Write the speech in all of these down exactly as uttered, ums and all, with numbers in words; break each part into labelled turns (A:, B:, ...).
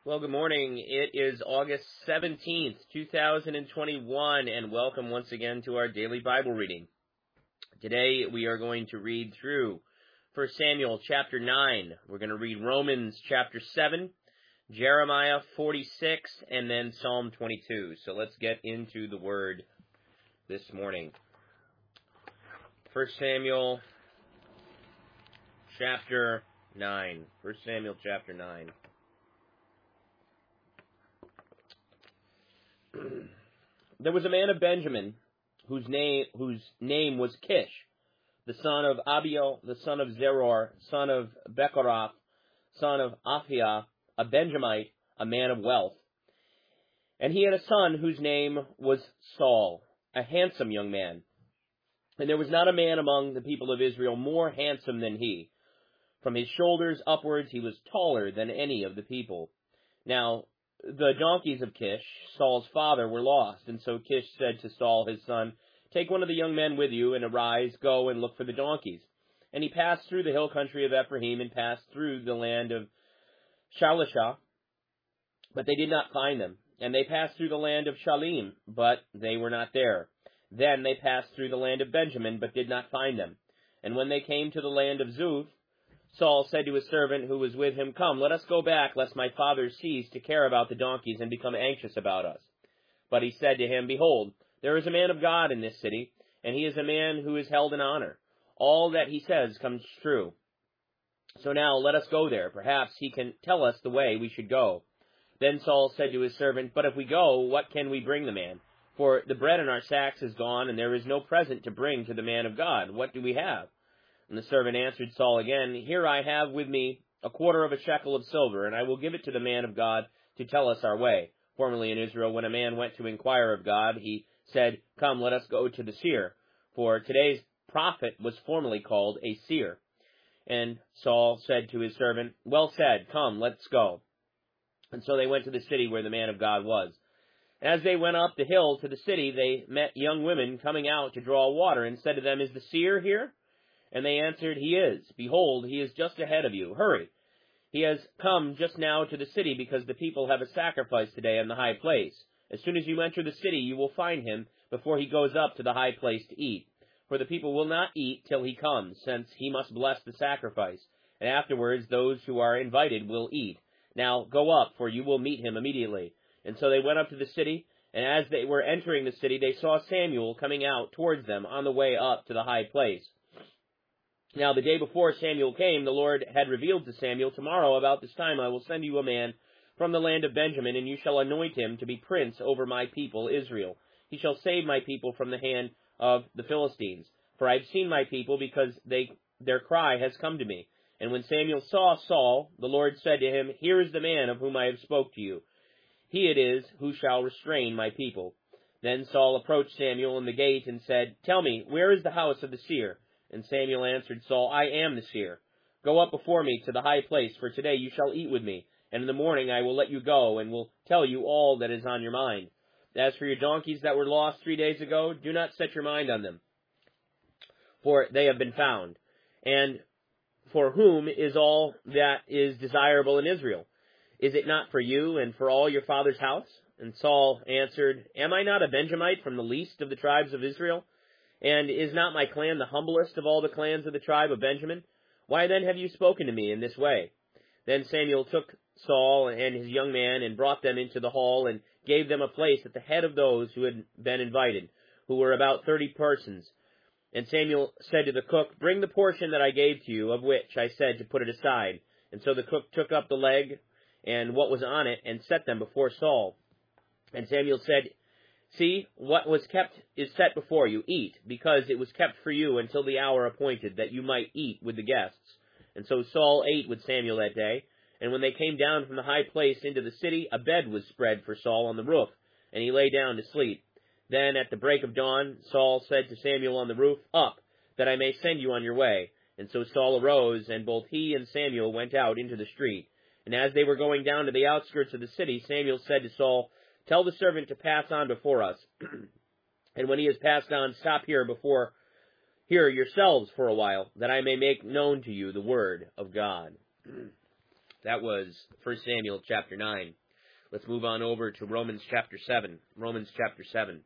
A: Well, good morning. It is August seventeenth, two thousand twenty-one, and welcome once again to our daily Bible reading. Today we are going to read through First Samuel chapter nine. We're going to read Romans chapter seven, Jeremiah forty-six, and then Psalm twenty-two. So let's get into the Word this morning. First Samuel chapter nine. First Samuel chapter nine. There was a man of Benjamin whose name whose name was Kish, the son of Abiel, the son of Zeror, son of Bechorath, son of Aphiah, a Benjamite, a man of wealth. And he had a son whose name was Saul, a handsome young man. And there was not a man among the people of Israel more handsome than he. From his shoulders upwards he was taller than any of the people. Now the donkeys of Kish, Saul's father, were lost, and so Kish said to Saul his son, "Take one of the young men with you, and arise, go and look for the donkeys." And he passed through the hill country of Ephraim, and passed through the land of Shalishah, but they did not find them. And they passed through the land of Shalim, but they were not there. Then they passed through the land of Benjamin, but did not find them. And when they came to the land of Zuph, Saul said to his servant who was with him, "Come, let us go back, lest my father cease to care about the donkeys and become anxious about us." But he said to him, "Behold, there is a man of God in this city, and he is a man who is held in honor. All that he says comes true. So now let us go there. Perhaps he can tell us the way we should go." Then Saul said to his servant, "But if we go, what can we bring the man? For the bread in our sacks is gone, and there is no present to bring to the man of God. What do we have?" And the servant answered Saul again, "Here I have with me a quarter of a shekel of silver, and I will give it to the man of God to tell us our way. Formerly in Israel, when a man went to inquire of God, he said, 'Come, let us go to the seer.' For today's prophet was formerly called a seer." And Saul said to his servant, "Well said, come, let's go." And so they went to the city where the man of God was. As they went up the hill to the city, they met young women coming out to draw water, and said to them, "Is the seer here?" And they answered, "He is. Behold, he is just ahead of you. Hurry. He has come just now to the city, because the people have a sacrifice today in the high place. As soon as you enter the city, you will find him before he goes up to the high place to eat. For the people will not eat till he comes, since he must bless the sacrifice. And afterwards those who are invited will eat. Now go up, for you will meet him immediately." And so they went up to the city, and as they were entering the city, they saw Samuel coming out towards them on the way up to the high place. Now the day before Samuel came, the Lord had revealed to Samuel, "Tomorrow about this time I will send you a man from the land of Benjamin, and you shall anoint him to be prince over my people Israel. He shall save my people from the hand of the Philistines. For I have seen my people, because they their cry has come to me." And when Samuel saw Saul, the Lord said to him, "Here is the man of whom I have spoke to you. He it is who shall restrain my people." Then Saul approached Samuel in the gate and said, "Tell me, where is the house of the seer?" And Samuel answered Saul, "I am the seer. Go up before me to the high place, for today you shall eat with me, and in the morning I will let you go, and will tell you all that is on your mind. As for your donkeys that were lost three days ago, do not set your mind on them, for they have been found. And for whom is all that is desirable in Israel? Is it not for you and for all your father's house?" And Saul answered, "Am I not a Benjamite from the least of the tribes of Israel? And is not my clan the humblest of all the clans of the tribe of Benjamin? Why then have you spoken to me in this way?" Then Samuel took Saul and his young man and brought them into the hall, and gave them a place at the head of those who had been invited, who were about thirty persons. And Samuel said to the cook, "Bring the portion that I gave to you, of which I said to put it aside." And so the cook took up the leg and what was on it, and set them before Saul. And Samuel said, "See, what was kept is set before you. Eat, because it was kept for you until the hour appointed, that you might eat with the guests." And so Saul ate with Samuel that day. And when they came down from the high place into the city, a bed was spread for Saul on the roof, and he lay down to sleep. Then at the break of dawn, Saul said to Samuel on the roof, "Up, that I may send you on your way." And so Saul arose, and both he and Samuel went out into the street. And as they were going down to the outskirts of the city, Samuel said to Saul, "Tell the servant to pass on before us. And when he has passed on, stop here before here yourselves for a while, that I may make known to you the word of God." That was First Samuel chapter nine. Let's move on over to Romans chapter seven. Romans chapter seven.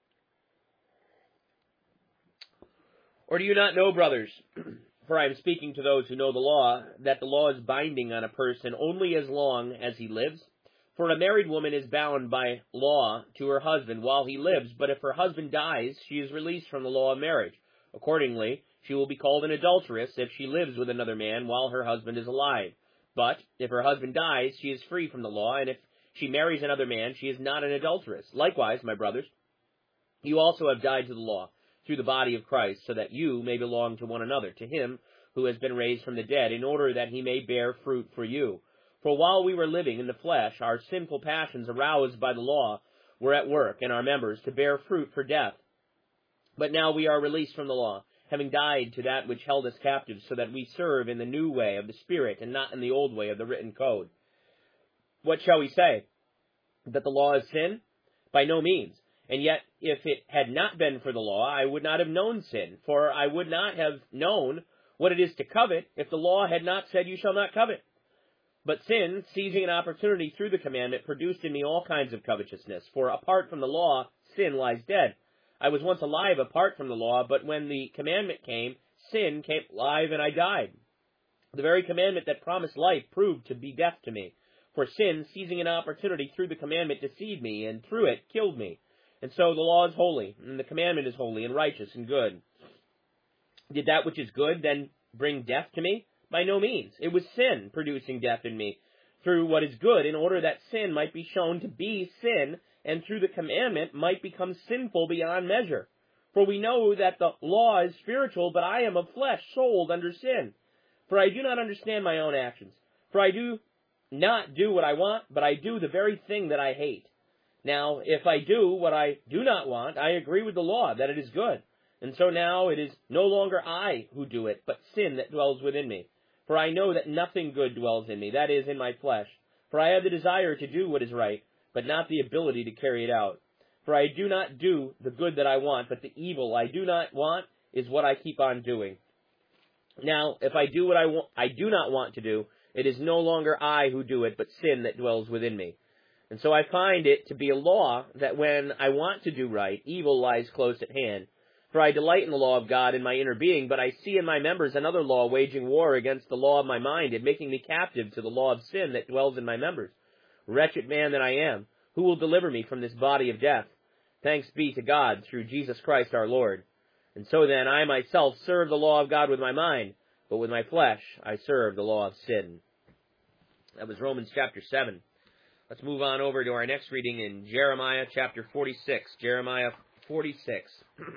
A: Or do you not know, brothers, for I am speaking to those who know the law, that the law is binding on a person only as long as he lives? For a married woman is bound by law to her husband while he lives, but if her husband dies, she is released from the law of marriage. Accordingly, she will be called an adulteress if she lives with another man while her husband is alive. But if her husband dies, she is free from the law, and if she marries another man, she is not an adulteress. Likewise, my brothers, you also have died to the law through the body of Christ, so that you may belong to one another, to him who has been raised from the dead, in order that he may bear fruit for you. For while we were living in the flesh, our sinful passions aroused by the law were at work in our members to bear fruit for death. But now we are released from the law, having died to that which held us captive, so that we serve in the new way of the Spirit and not in the old way of the written code. What shall we say? That the law is sin? By no means. And yet, if it had not been for the law, I would not have known sin, for I would not have known what it is to covet if the law had not said, you shall not covet. But sin, seizing an opportunity through the commandment, produced in me all kinds of covetousness. For apart from the law, sin lies dead. I was once alive apart from the law, but when the commandment came, sin came alive and I died. The very commandment that promised life proved to be death to me. For sin, seizing an opportunity through the commandment, deceived me, and through it killed me. And so the law is holy, and the commandment is holy and righteous and good. Did that which is good then bring death to me? By no means. It was sin producing death in me through what is good, in order that sin might be shown to be sin, and through the commandment might become sinful beyond measure. For we know that the law is spiritual, but I am of flesh, sold under sin. For I do not understand my own actions. For I do not do what I want, but I do the very thing that I hate. Now, if I do what I do not want, I agree with the law that it is good. And so now it is no longer I who do it, but sin that dwells within me. For I know that nothing good dwells in me, that is, in my flesh. For I have the desire to do what is right, but not the ability to carry it out. For I do not do the good that I want, but the evil I do not want is what I keep on doing. Now, if I do what I, wa- I do not want to do, it is no longer I who do it, but sin that dwells within me. And so I find it to be a law that when I want to do right, evil lies close at hand. For I delight in the law of God in my inner being, but I see in my members another law waging war against the law of my mind and making me captive to the law of sin that dwells in my members. Wretched man that I am, who will deliver me from this body of death? Thanks be to God through Jesus Christ our Lord. And so then I myself serve the law of God with my mind, but with my flesh I serve the law of sin. That was Romans chapter seven. Let's move on over to our next reading in Jeremiah chapter forty-six. Jeremiah forty-six.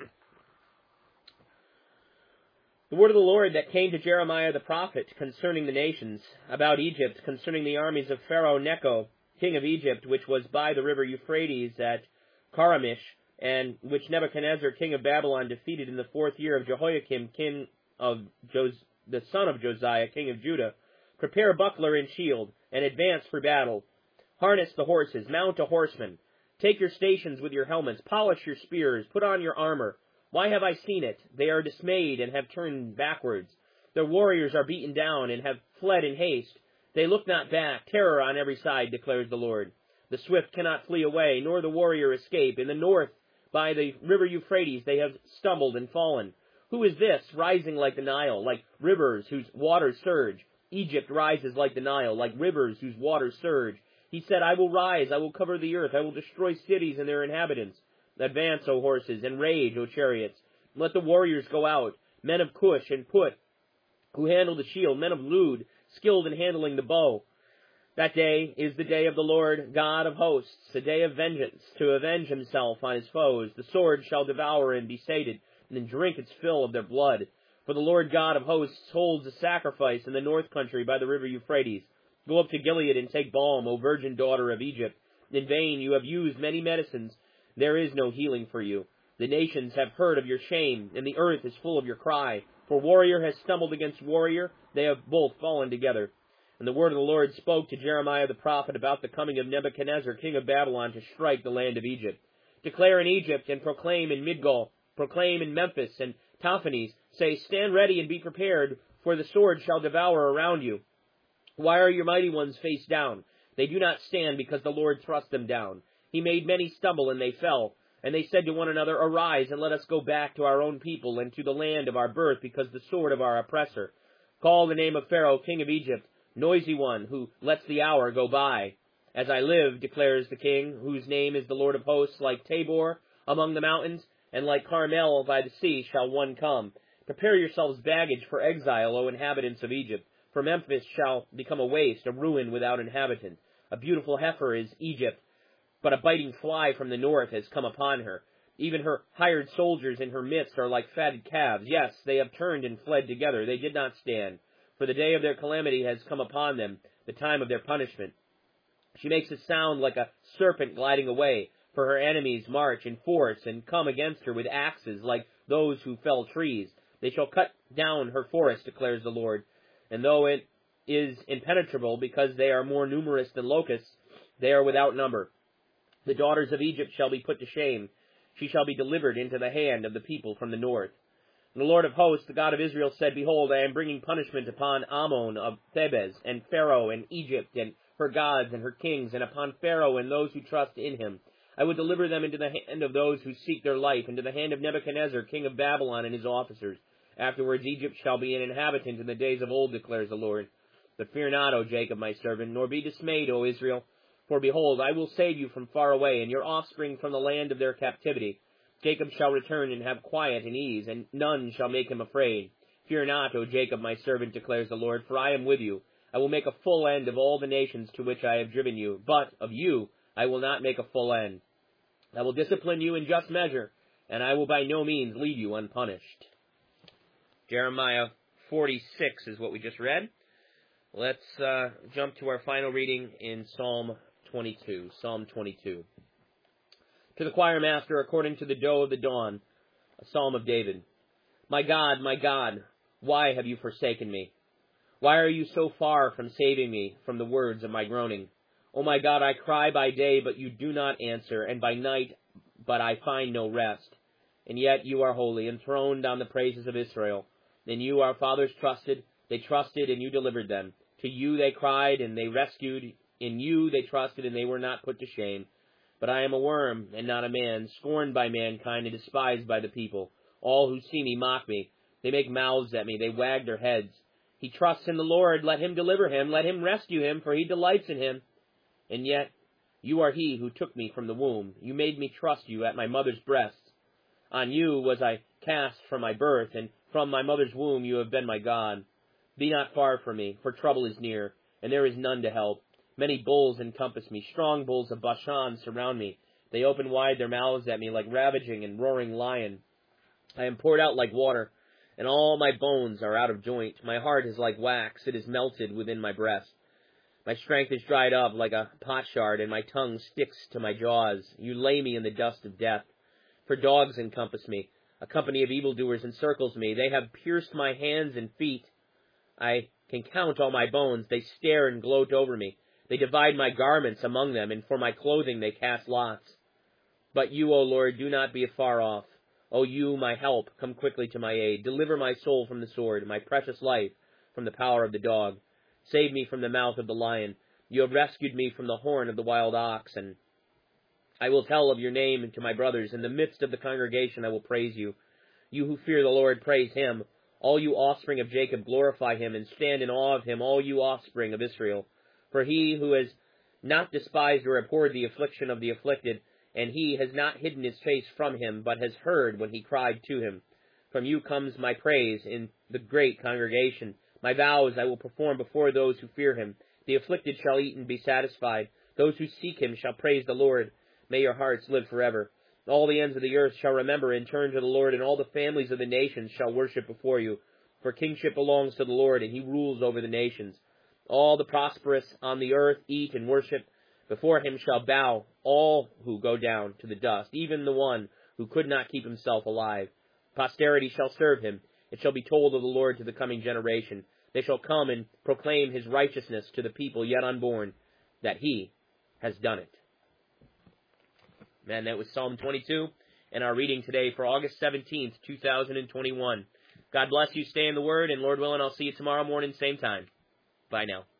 A: The word of the Lord that came to Jeremiah the prophet concerning the nations, about Egypt, concerning the armies of Pharaoh Necho, king of Egypt, which was by the river Euphrates at Karamish, and which Nebuchadnezzar, king of Babylon, defeated in the fourth year of Jehoiakim, king of Jos- the son of Josiah, king of Judah. Prepare buckler and shield, and advance for battle. Harness the horses, mount a horseman. Take your stations with your helmets, polish your spears, put on your armor. Why have I seen it? They are dismayed and have turned backwards. Their warriors are beaten down and have fled in haste. They look not back, terror on every side, declares the Lord. The swift cannot flee away, nor the warrior escape. In the north, by the river Euphrates, they have stumbled and fallen. Who is this, rising like the Nile, like rivers whose waters surge? Egypt rises like the Nile, like rivers whose waters surge. He said, I will rise, I will cover the earth, I will destroy cities and their inhabitants. Advance, O horses, and rage, O chariots. Let the warriors go out, men of Cush and Put, who handle the shield, men of Lud, skilled in handling the bow. That day is the day of the Lord God of hosts, a day of vengeance, to avenge himself on his foes. The sword shall devour and be sated, and drink its fill of their blood. For the Lord God of hosts holds a sacrifice in the north country by the river Euphrates. Go up to Gilead and take balm, O virgin daughter of Egypt. In vain you have used many medicines. There is no healing for you. The nations have heard of your shame, and the earth is full of your cry. For warrior has stumbled against warrior, they have both fallen together. And the word of the Lord spoke to Jeremiah the prophet about the coming of Nebuchadnezzar, king of Babylon, to strike the land of Egypt. Declare in Egypt, and proclaim in Midgol, proclaim in Memphis and Taphanes, say, stand ready and be prepared, for the sword shall devour around you. Why are your mighty ones face down? They do not stand because the Lord thrust them down. He made many stumble, and they fell. And they said to one another, Arise, and let us go back to our own people and to the land of our birth, because the sword of our oppressor. Call the name of Pharaoh, king of Egypt, noisy one, who lets the hour go by. As I live, declares the king, whose name is the Lord of hosts, like Tabor among the mountains, and like Carmel by the sea shall one come. Prepare yourselves baggage for exile, O inhabitants of Egypt. For Memphis shall become a waste, a ruin without inhabitant. A beautiful heifer is Egypt, but a biting fly from the north has come upon her. Even her hired soldiers in her midst are like fatted calves. Yes, they have turned and fled together. They did not stand. For the day of their calamity has come upon them, the time of their punishment. She makes a sound like a serpent gliding away, for her enemies march in force and come against her with axes like those who fell trees. They shall cut down her forest, declares the Lord. And though it is impenetrable because they are more numerous than locusts, they are without number. The daughters of Egypt shall be put to shame. She shall be delivered into the hand of the people from the north. And the Lord of hosts, the God of Israel, said, Behold, I am bringing punishment upon Ammon of Thebes, and Pharaoh, and Egypt, and her gods, and her kings, and upon Pharaoh and those who trust in him. I will deliver them into the hand of those who seek their life, into the hand of Nebuchadnezzar, king of Babylon, and his officers. Afterwards Egypt shall be an inhabitant in the days of old, declares the Lord. But fear not, O Jacob, my servant, nor be dismayed, O Israel. For behold, I will save you from far away, and your offspring from the land of their captivity. Jacob shall return and have quiet and ease, and none shall make him afraid. Fear not, O Jacob, my servant, declares the Lord, for I am with you. I will make a full end of all the nations to which I have driven you, but of you I will not make a full end. I will discipline you in just measure, and I will by no means leave you unpunished. Jeremiah forty-six is what we just read. Let's uh, jump to our final reading in Psalm twenty-two. Psalm twenty-two. To the choir master, according to the doe of the dawn, a psalm of David. My God, my God, why have you forsaken me? Why are you so far from saving me from the words of my groaning? O my God, I cry by day, but you do not answer, and by night, but I find no rest. And yet you are holy, enthroned on the praises of Israel. In you our fathers trusted, they trusted, and you delivered them. To you they cried, and they rescued. In you they trusted, and they were not put to shame. But I am a worm, and not a man, scorned by mankind, and despised by the people. All who see me mock me. They make mouths at me, they wag their heads. He trusts in the Lord, let him deliver him, let him rescue him, for he delights in him. And yet you are he who took me from the womb. You made me trust you at my mother's breast. On you was I cast from my birth, and from my mother's womb you have been my God. Be not far from me, for trouble is near, and there is none to help. Many bulls encompass me, strong bulls of Bashan surround me. They open wide their mouths at me like ravaging and roaring lion. I am poured out like water, and all my bones are out of joint. My heart is like wax, it is melted within my breast. My strength is dried up like a potsherd, and my tongue sticks to my jaws. You lay me in the dust of death. For dogs encompass me. A company of evildoers encircles me. They have pierced my hands and feet. I can count all my bones. They stare and gloat over me. They divide my garments among them, and for my clothing they cast lots. But you, O Lord, do not be afar off. O you, my help, come quickly to my aid. Deliver my soul from the sword, my precious life from the power of the dog. Save me from the mouth of the lion. You have rescued me from the horn of the wild ox, and I will tell of your name to my brothers. In the midst of the congregation I will praise you. You who fear the Lord, praise him. All you offspring of Jacob, glorify him, and stand in awe of him, all you offspring of Israel. For he who has not despised or abhorred the affliction of the afflicted, and he has not hidden his face from him, but has heard when he cried to him. From you comes my praise in the great congregation. My vows I will perform before those who fear him. The afflicted shall eat and be satisfied. Those who seek him shall praise the Lord. May your hearts live forever. All the ends of the earth shall remember and turn to the Lord, and all the families of the nations shall worship before you. For kingship belongs to the Lord, and he rules over the nations. All the prosperous on the earth eat and worship. Before him shall bow all who go down to the dust, even the one who could not keep himself alive. Posterity shall serve him. It shall be told of the Lord to the coming generation. They shall come and proclaim his righteousness to the people yet unborn, that he has done it. Man, that was Psalm twenty-two, and our reading today for August seventeenth, two thousand twenty-one. God bless you, stay in the Word, and Lord willing, I'll see you tomorrow morning, same time. Bye now.